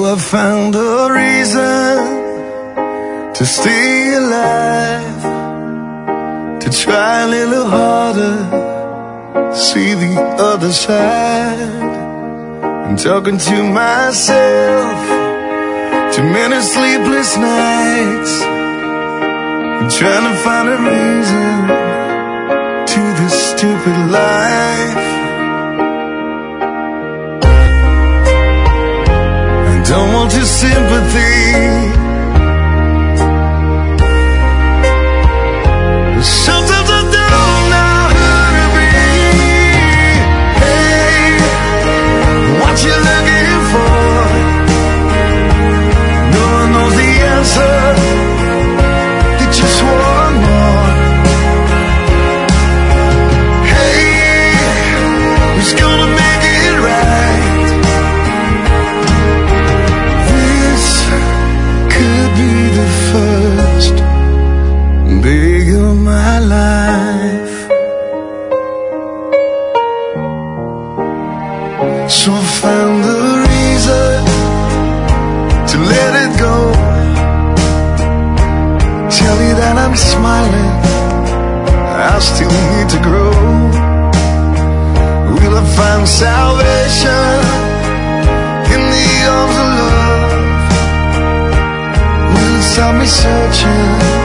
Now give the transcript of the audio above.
I found a reason to stay alive, to try a little harder, see the other side. I'm talking to myself, too many sleepless nights, I'm trying to find a reason to this stupid life. I don't want your sympathy, sometimes I don't know who to be. Hey, what you looking for? No one knows the answer, they just want more. Hey, who's gonna make it right? This could be the first day of my life. So I found the reason to let it go, tell you that I'm smiling, I still need to grow. Will I find salvation in the arms of love? Will it stop me searching